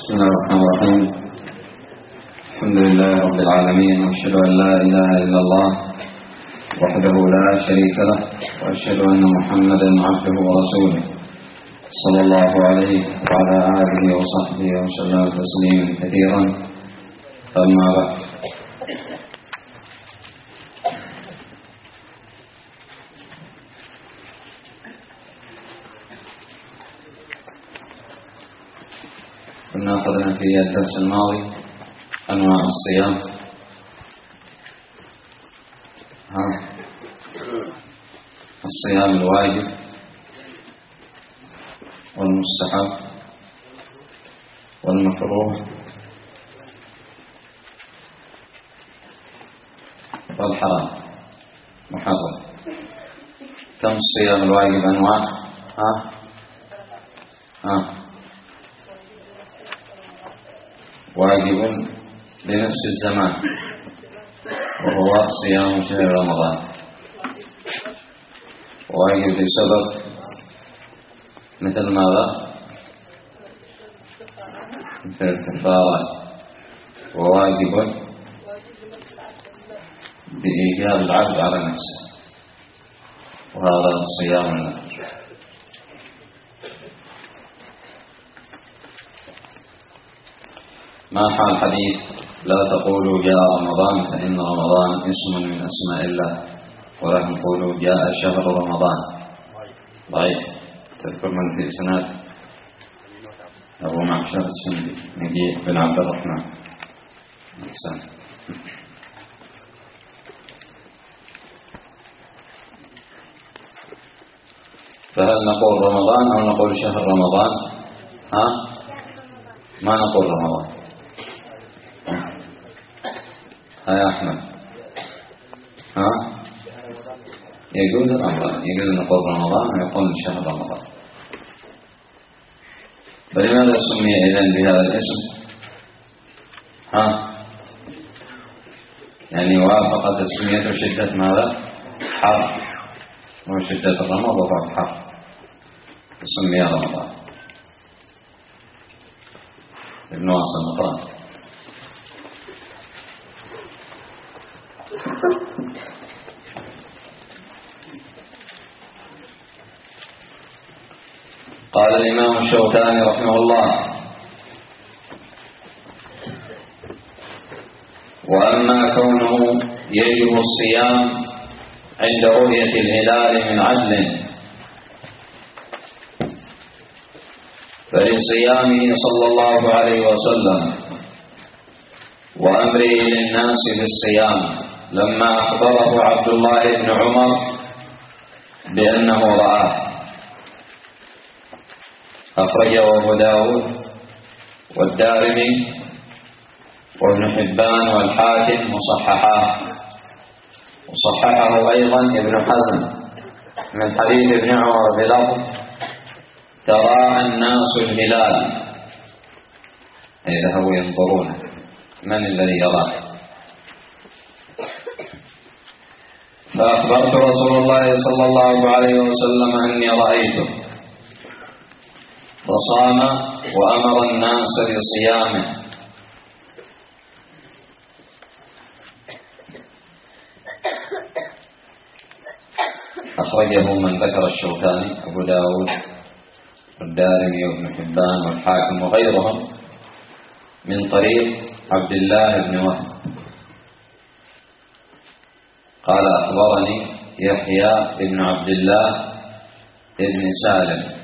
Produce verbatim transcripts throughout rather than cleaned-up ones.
بسم الله الرحمن الرحيم. الحمد لله رب العالمين، وأشهد أن لا إله إلا الله وحده لا شريك له، وأشهد أن محمدا عبده ورسوله صلى الله عليه وعلى آله وصحبه وسلم تسليما كثيرا. أما بعد، كنا أخذنا في الدرس الماضي أنواع الصيام. ها الصيام الواجب والمستحب والمكروه والحرام محرم. كم الصيام الواجب أنواع؟ ها ها واجب لنفس الزمان وهو صيام شهر رمضان، واجب لسبب مثل ماذا؟ مثل الكفارة، وواجب بإيجاب العبد على نفسه، وهذا الصيام النفس. ما حال حديث لا تقولوا جاء رمضان فإن رمضان اسم من أسماء الله، ولكن قولوا جاء شهر رمضان. ضعيف. تذكر من في إسناد؟ أبو معشر السندي نجيب بن عبد الرحمن. أحسن. فهل نقول رمضان أو نقول شهر رمضان؟ ها؟ ما نقول رمضان. ها يا أحمد، ها يجوز الأمر، يجوز نقول رمضان ويقول شهر رمضان. فلماذا سمي إذن بهذا الاسم؟ ها يعني وافق تسميته شدة ماذا؟ حر، وشدة الرمض وفق حر سمي رمضان. ابن واصل مطران. قال الإمام الشوكاني رحمه الله: وأما كونه يجب الصيام عند رؤية الهلال من عدل فلصيامه صلى الله عليه وسلم وأمره للناس بالصيام لما أخبره عبد الله بن عمر بأنه رآه. أخرجه أبو داود والدارمي وابن حبان والحاكم وصححاه، وصححه أيضا ابن حزم من حديث ابن عمر بلفظ: ترى الناس الهلال، أي ذهبوا ينظرونه، من الذي يراه؟ فأخبرت رسول الله صلى الله عليه وسلم أني رأيته فصام وأمر الناس بصيامه. أخرجه من ذكر الشوكاني أبو داود والدارمي وابن حبان والحاكم وغيرهم من طريق عبد الله بن وهب قال: أخبرني يحيى بن عبد الله بن سالم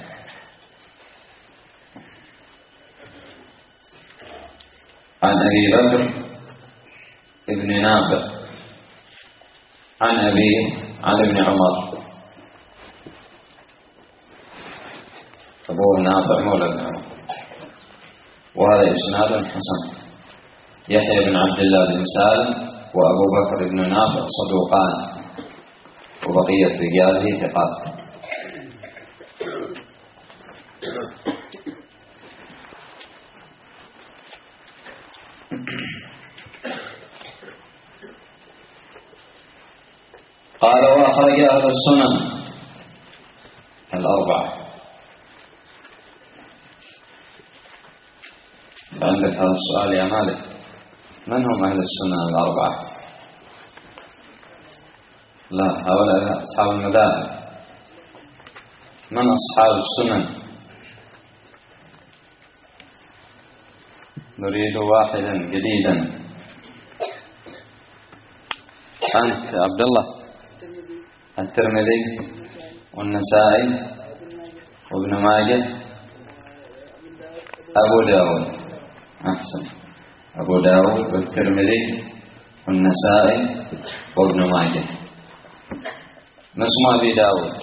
عن أبي بكر بن نافع عن أبيه عن ابن عمر. أبوه نافع مولى ابن عمر، وهذا إسناد حسن. يحيى بن عبد الله بن سالم وأبو بكر بن نافع صدوقان، وبقية رجاله ثقات. قال: وأخرج أهل السنن الأربعة عندك هذا السؤال يا مالك: من هم أهل السنة الأربعة؟ لا، هؤلاء أصحاب المذاهب. من أصحاب السنن؟ نريد واحدا جديدا. أنت عبد الله. الترمذي والنسائي وابن ماجه. أبو داود. أحسن، أبو داود والترمذي والنسائي وابن ماجه. ما اسم أبي داود؟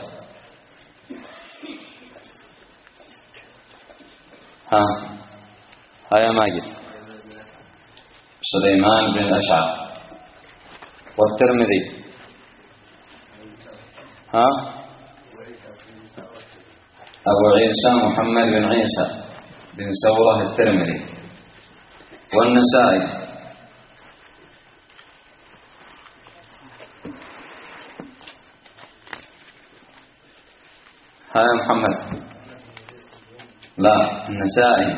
ها ها يا ماجد. سليمان بن الأشعث. والترمذي ها أبو عيسى محمد بن عيسى بن ثورة الترمذي. والنسائي ها يا محمد. لا، النسائي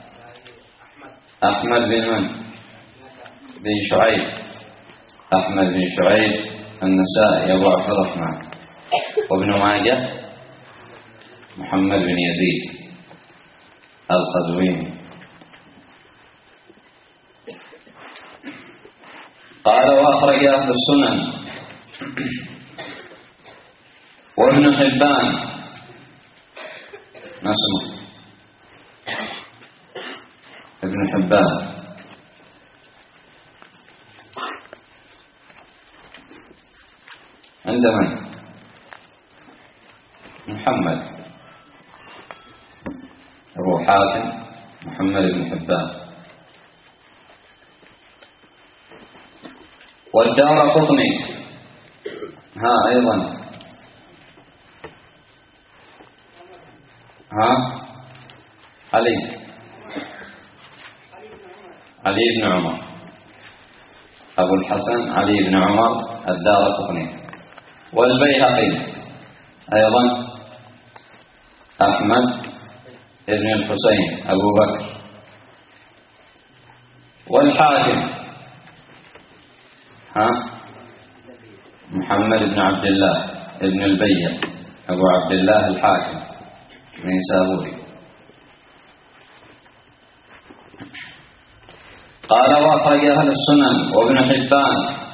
أحمد بن من؟ بن شعيب. أحمد بن شعيب النسائي أبو عبد الرحمن. وابن ماجه محمد بن يزيد القزويني. قال: وأخرج أهل السنن وابن حبان. ما اسمه؟ ابن حبان. عند من؟ محمد أبو حاتم محمد بن حبان. والدارقطني ها أيضا. ها علي علي بن عمر. أبو الحسن علي بن عمر الدارقطني. والبيهقي أيضا أحمد بن الحسين أبو بكر. والحاكم ها محمد بن عبد الله بن البيع أبو عبد الله الحاكم النيسابوري. قال: وأخرج أهل السنن وابن حبان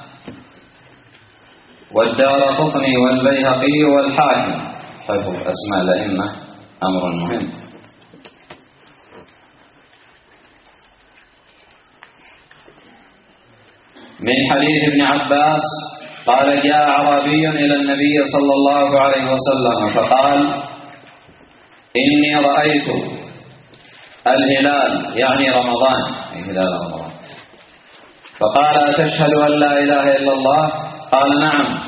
والدارقطني والبيهقي والحاكم. حفظ أسماء الأئمة أمر مهم. من حديث ابن عباس قال: جاء أعرابي إلى النبي صلى الله عليه وسلم فقال: إني رأيت الهلال، يعني رمضان، أي هلال رمضان. فقال: أتشهد أن لا إله إلا الله؟ قال: نعم.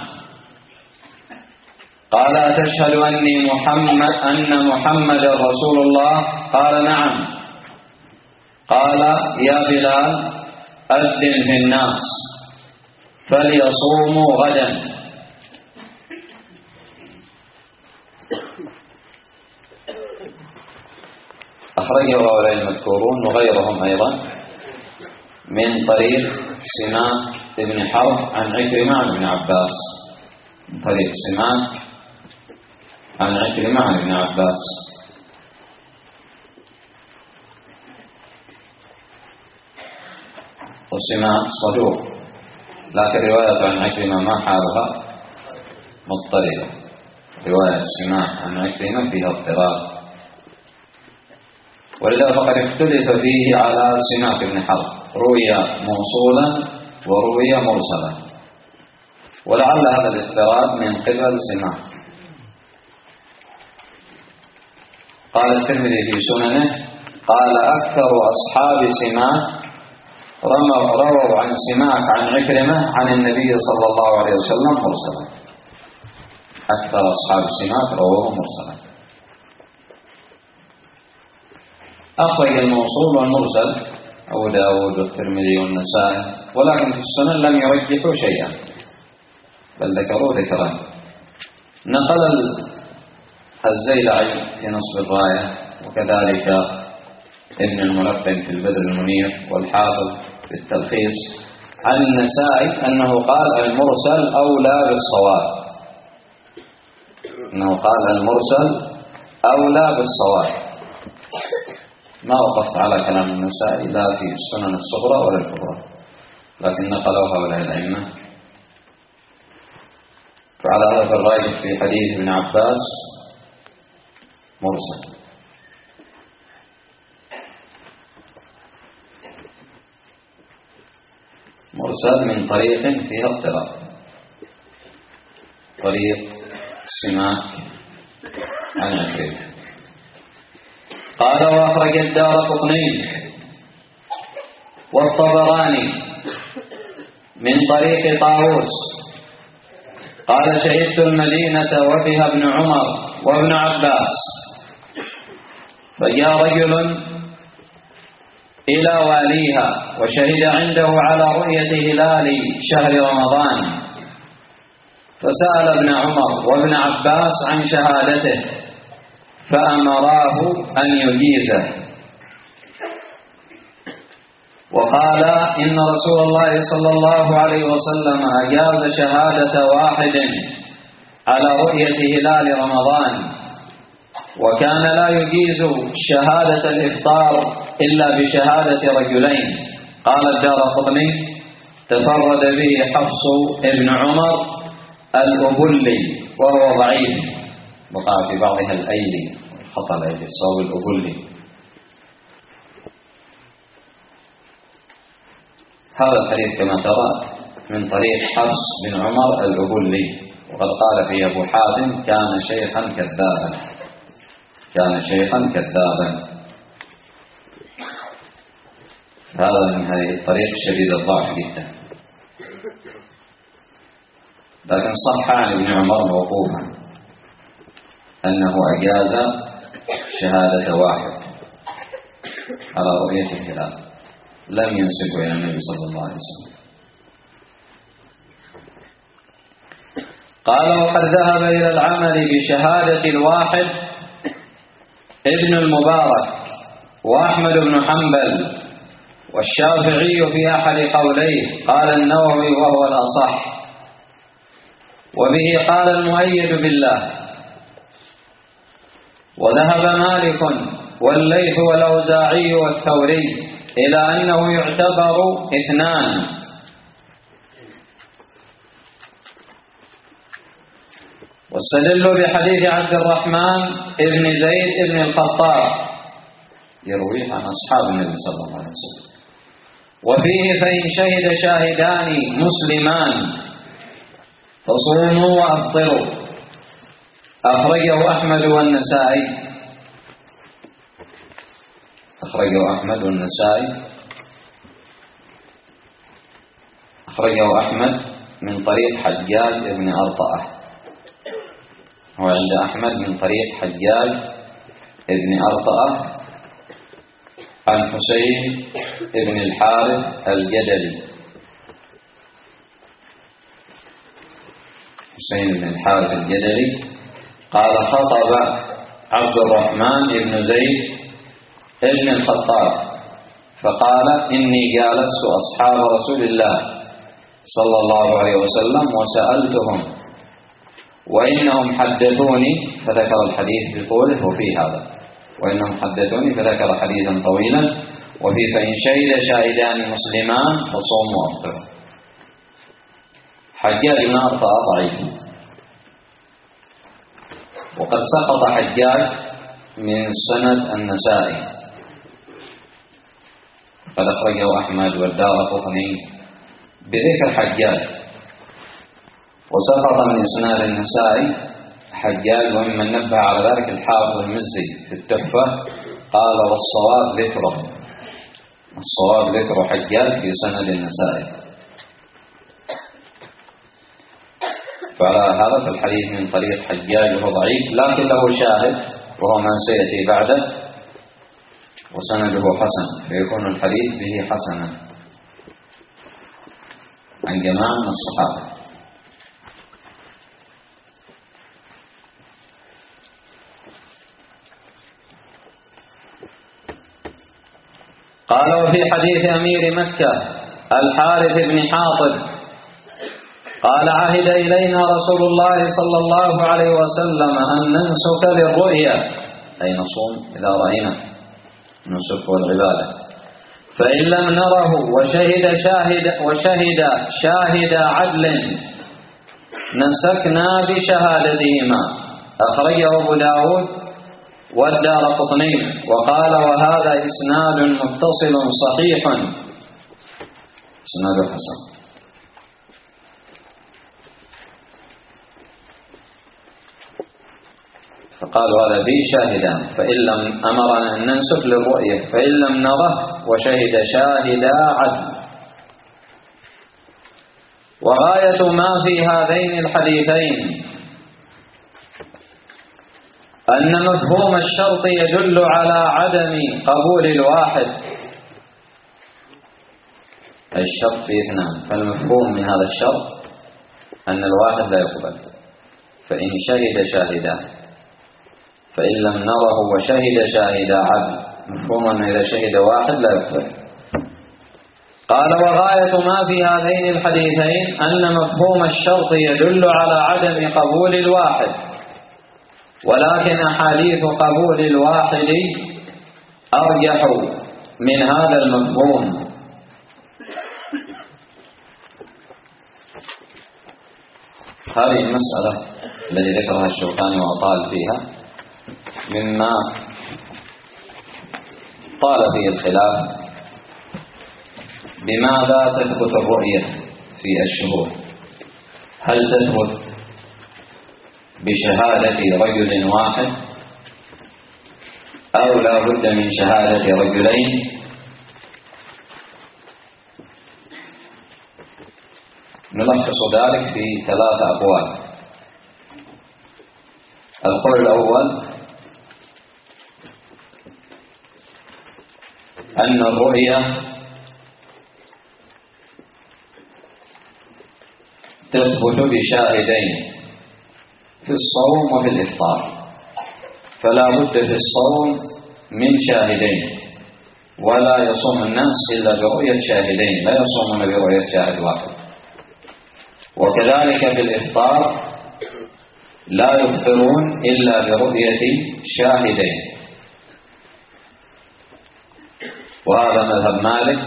قال: أتشهد أني محمد أن محمد رسول الله؟ قال: نعم. قال: يا بلال أذن في الناس فليصوموا غدا. أخرجه هؤلاء المذكورون وغيرهم أيضا من طريق سماك بن حرب عن عكرمة عن ابن عباس. من طريق سماك عن عكرمة عن ابن عباس. وسماك صدوق، لكن رواية عن عكرمة ما حالها مضطربة. رواية سماك عن عكرمة فيها اضطراب، ولذا فقد اختلف فيه على سماك بن حرب، روي موصولا وروي مرسلا، ولعل هذا الاضطراب من قبل سماك. قال الترمذي في سننه: قال: أكثر أصحاب سماك رووا عن سماك عن عكرمة عن النبي صلى الله عليه وسلم مرسلا. أكثر أصحاب سماك رووا مرسلا. أخرج الموصول والمرسل أبو داود والترمذي والنسائي، ولكن في السنن لم يرجحوا شيئا بل ذكروا ذكرا. نقل الزيلعي في نصب الراية وكذلك ابن الملقن في البدر المنير والحافظ في التلخيص عن النسائي أنه قال المرسل أولى بالصواب، أنه قال المرسل أولى بالصواب. ما وقفت على كلام النسائي لا في السنن الصغرى ولا الكبرى، لكن نقلوها هؤلاء الأئمة. فعلى هذا فالراجح في حديث ابن عباس مرسل. مرسل من طريق فيها اضطراب، طريق سماك عن عكرمة. قال وأخرج الدارقطني والطبراني من طريق طاووس قال شهدت المدينة وفيها ابن عمر وابن عباس، فجاء رجل إلى واليها وشهد عنده على رؤية هلال شهر رمضان، فسأل ابن عمر وابن عباس عن شهادته فأمراه أن يجيزه، وقال إن رسول الله صلى الله عليه وسلم أجاز شهادة واحد على رؤية هلال رمضان، وكان لا يجيز شهادة الإفطار إلا بشهادة رجلين. قال الدارقطني تفرد به حفص ابن عمر الأبلي وهو ضعيف، وقع في بعضها الأيلي، خطأ الأيلي الصواب الأبلي. هذا الحديث كما ترى من طريق حفص بن عمر الأبلي، وقد قال فيه أبو حاتم كان شيخا كذابا، كان شيخا كذابا. هذا من هذه الطريق شديد الضعف جدا، لكن صح عن ابن عمر موقوفا أنه أجاز شهادة واحد على رؤية الهلال، لم ينسبه إلى النبي صلى الله عليه وسلم. قال وقد ذهب إلى العمل بشهادة الواحد ابن المبارك وأحمد بن حنبل والشافعي في أحد قوليه، قال النووي وهو الأصح، وبه قال المؤيد بالله. وذهب مالك والليث والأوزاعي والثوري إلى أنه يعتبر اثنان، واستدلوا بحديث عبد الرحمن ابن زيد ابن الخطاب يرويه عن أصحاب النبي صلى الله عليه وسلم، وفيه فإن شهد شاهدان مسلمان فصوموا وأفطروا. أخرجه أحمد والنسائي، أخرجه أحمد والنسائي أخرجه أحمد من طريق حجاج ابن أرطأة، هو عند أحمد من طريق حجاج ابن أرطأة عن حسين ابن الحارث الجدلي، حسين بن الحارث الجدلي قال خطب عبد الرحمن بن زيد ابن الخطاب فقال إني جالست أصحاب رسول الله صلى الله عليه وسلم وسألتهم وإنهم حدثوني، فذكر الحديث بطوله وفي هذا، وإنهم حدثوني فذكر حديثا طويلا، وفي فإن شهد شاهدان مسلمان فصوموا وأفطروا. حجاج بن أرطأة ضعيف، وقد سقط حجاج من سند النسائي، قد أخرجه أحمد والدارقطني بذكر حجاج، وسقط من إسناد النسائي حجاج، وممن نبه على ذلك الحافظ المزي في التحفة قال والصواب ذكره، الصواب ذكر حجاج في سند النسائي. فعلى هذا فالحديث من طريق حجاج وهو ضعيف، لكن له شاهد وهو من سيأتي بعده وسنده حسن، فيكون الحديث به حسنا عن جماعة من الصحابة. قال: وفي حديث أمير مكة الحارث بن حاطب قال: عهد إلينا رسول الله صلى الله عليه وسلم أن ننسك للرؤيا، أي نصوم إذا رأينا، نسك والعبادة، فإن لم نره وشهد شاهد وشهد شاهد عدل نسكنا بشهادتهما. أخرجه أبو داود والدارقطني وقال: وهذا إسناد متصل صحيح، إسناد حسن. فقالوا هذا به شاهدان، فإن لم أمرنا أن ننسك للرؤية فإن لم نره وشهد شاهدا عدل. وغاية ما في هذين الحديثين أن مفهوم الشرط يدل على عدم قبول الواحد، الشرط فيه اثنان، فالمفهوم من هذا الشرط أن الواحد لا يقبل. فإن شهد شاهدا فإن لم نره وشهد شاهد عدل، مفهوم أنه إذا شهد واحد لا يقبل. قال: وغاية ما في هذين الحديثين أن مفهوم الشرط يدل على عدم قبول الواحد، ولكن أحاديث قبول الواحد أرجح من هذا المفهوم. هذه المسألة التي ذكرها الشوكاني وأطال فيها مما طال فيه الخلاف، بماذا تثبت الرؤية في الشهود؟ هل تثبت بشهادة رجل واحد أو لا بد من شهادة رجلين؟ نلخص ذلك في ثلاثة أقوال. القول الأول أن الرؤية تثبت بشاهدين في الصوم وفي الإفطار، فلا بد في الصوم من شاهدين، ولا يصوم الناس إلا برؤية شاهدين، لا يصومون برؤية شاهد واحد. وكذلك في الإفطار لا يفطرون إلا برؤية شاهدين، وهذا مذهب مالك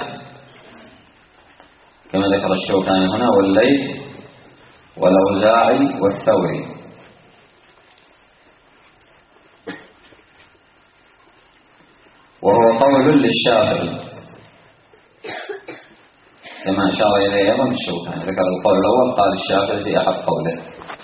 كما ذكر الشوكاني هنا، والليث والأوزاعي والثوري. وهو قول للشافعي كما أشار إليه أيضا الشوكاني، ذكر القول الأول قال الشافعي في أحد قوله.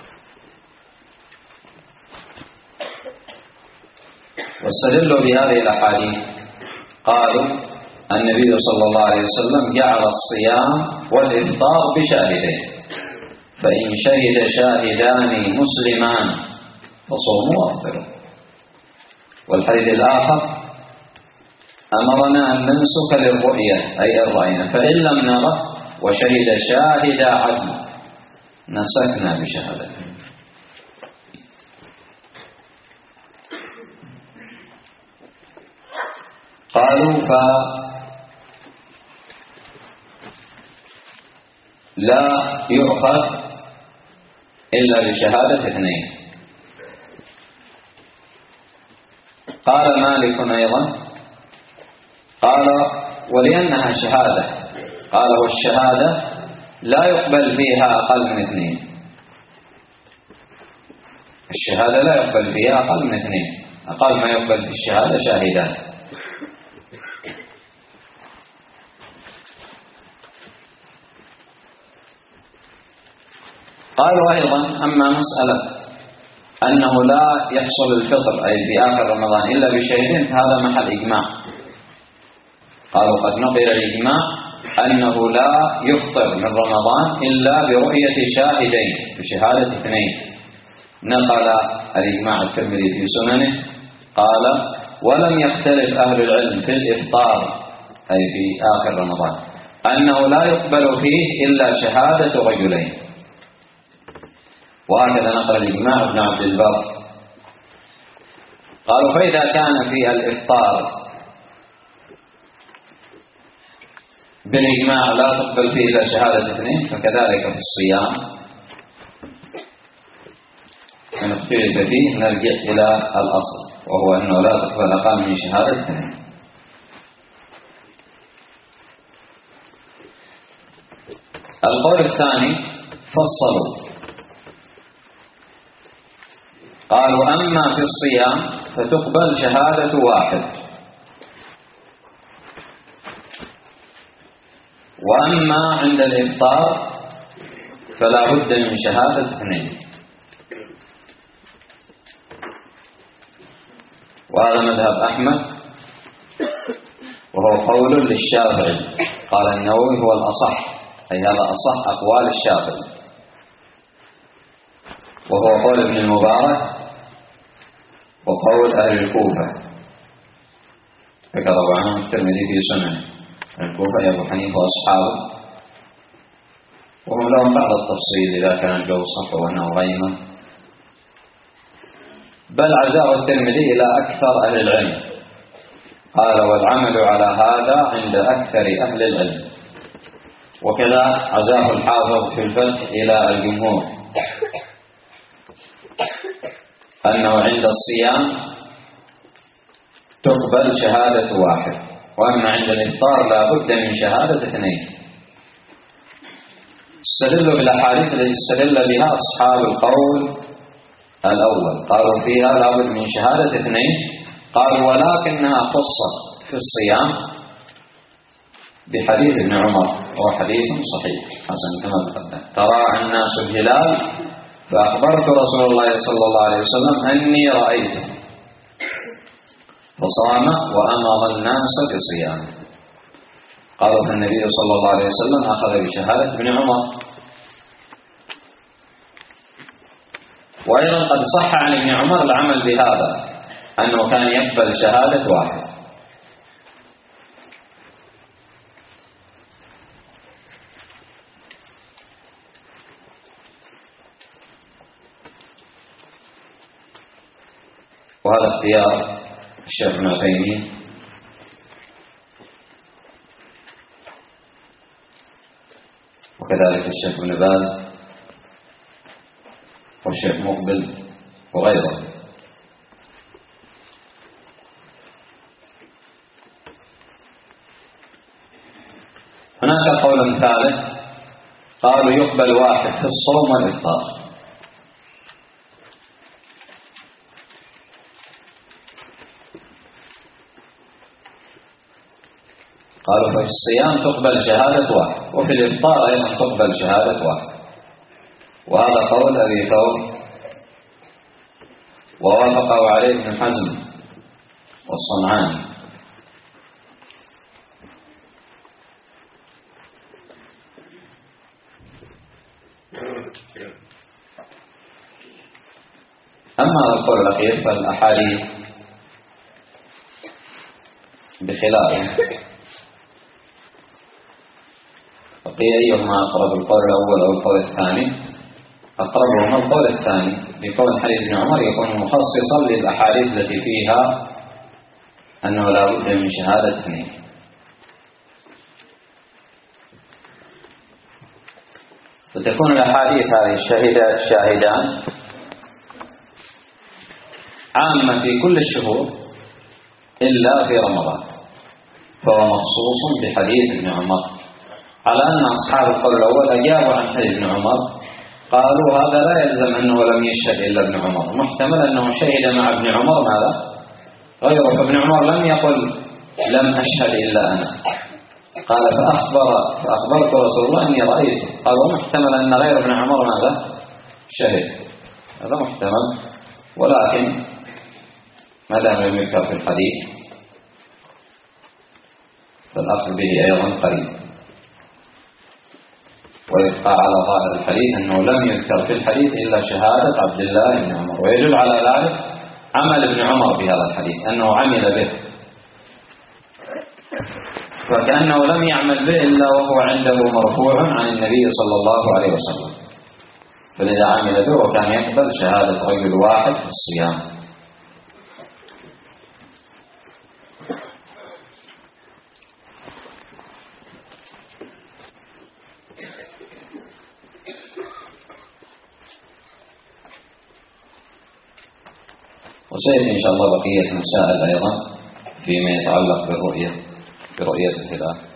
واستدلوا بهذه الأحاديث، قالوا النبي صلى الله عليه وسلم جعل الصيام والإفطار بشاهدين، فإن شهد شاهدان مسلمان فصوموا وافطروا. والحديث الآخر أمرنا أن ننسك للرؤية أي الرأينا، فإن لم نره وشهد شاهد عدل نسكنا بشهادته. قالوا فلا يؤخذ إلا بشهادة اثنين. قال مالك أيضا، قال ولأنها شهادة، قال والشهادة لا يقبل فيها أقل من اثنين، الشهادة لا يقبل فيها أقل من اثنين، أقل ما يقبل في الشهادة شاهدان. قالوا أيضا أما مسألة أنه لا يحصل الفطر أي في آخر رمضان إلا بشهدين فهذا محل إجماع. قالوا قد نقل الإجماع أنه لا يفطر من رمضان إلا برؤية شاهدين بشهادة اثنين. نقل الإجماع الترمذي في سننه قال ولم يختلف أهل العلم في الإفطار أي في آخر رمضان أنه لا يقبل فيه إلا شهادة رجلين. وهكذا نقل الإجماع ابن عبد البر. قالوا فإذا كان في الإفطار بالإجماع لا تقبل فيه إلا شهادة اثنين، فكذلك في الصيام من اختلف فيه نرجع إلى الأصل، وهو أنه لا تقبل أقل من شهادة اثنين. القول الثاني فصلوا، قالوا أما في الصيام فتقبل شهادة واحد، وأما عند الإفطار فلا بد من شهادة اثنين. وهذا مذهب أحمد، وهو قول للشافعي. قال النووي هو الأصح، أي هذا أصح أقوال الشافعي، وهو قول ابن المبارك وقول أهل الكوفة، ذكر عنه الترمذي في سننه. الكوفة أبو حنيفة وأصحابه، وهم لهم بعض التفصيل إذا كان الجو صح وأنه غيمة، بل عزاه الترمذي إلى أكثر أهل العلم. قال والعمل على هذا عند أكثر أهل العلم، وكذا عزاه الحافظ في الفتح إلى الجمهور أنه عند الصيام تقبل شهادة واحد، وأما عند الإفطار لا بد من شهادة اثنين. استدلوا بالأحاديث التي استدل بها أصحاب القول الأول، قالوا فيها لا بد من شهادة اثنين. قالوا ولكنها خصت في الصيام بحديث ابن عمر، وهو حديث صحيح حسن كما تقدم: ترى الناس الهلال فأخبرت رسول الله صلى الله عليه وسلم أني رأيته فصام وأمر الناس بصيامه. قالوا فالنبي صلى الله عليه وسلم أخذ بشهادة ابن عمر. وأيضا قد صح عن ابن عمر العمل بهذا، أنه كان يقبل شهادة واحد. وهذا اختيار الشيخ ابن عثيمين وكذلك الشيخ ابن باز والشيخ مقبل وغيره. هناك قول ثالث، قالوا يقبل واحد في الصوم والإفطار. قالوا ففي الصيام تقبل شهادة واحد، وفي الإفطار أيضا تقبل شهادة واحد. وهذا قول أبي ثور، ووافقه عليه ابن حزم والصنعاني. أما القول الأخير فالأحاديث بخلافه، فقيل أيهما أقرب، القول الأول أو القول الثاني؟ أقربهما القول الثاني، بقول حديث ابن عمر يكون مخصصا للأحاديث التي فيها أنه لا بد من شهادة اثنين. فتكون الأحاديث هذه الشاهدات شاهدان عامة في كل الشهور إلا في رمضان، فهو مخصوص بحديث ابن عمر، على أن أصحاب القول الأول أجابوا عن حديث ابن عمر، قالوا هذا لا يلزم أنه لم يشهد إلا ابن عمر، محتمل أنه شهد مع ابن عمر ماذا؟ غيره. فابن عمر لم يقل لم أشهد إلا أنا، قال فأخبر فأخبرت رسول الله أني رأيته، قال ومحتمل أن غير ابن عمر ماذا؟ شهد، هذا محتمل. ولكن ما دام لم يذكر في الحديث فالأخذ به أيضا قريب، ويبقى على ظاهر الحديث أنه لم يذكر في الحديث إلا شهادة عبد الله بن عمر، ويدل على ذلك عمل ابن عمر بهذا الحديث، أنه عمل به، فكأنه لم يعمل به إلا وهو عنده مرفوع عن النبي صلى الله عليه وسلم، فلذا عمل به وكان يقبل شهادة رجل واحد في الصيام. وسيأتي إن شاء الله بقية مسائل أيضا فيما يتعلق بالرؤية برؤية الهلال.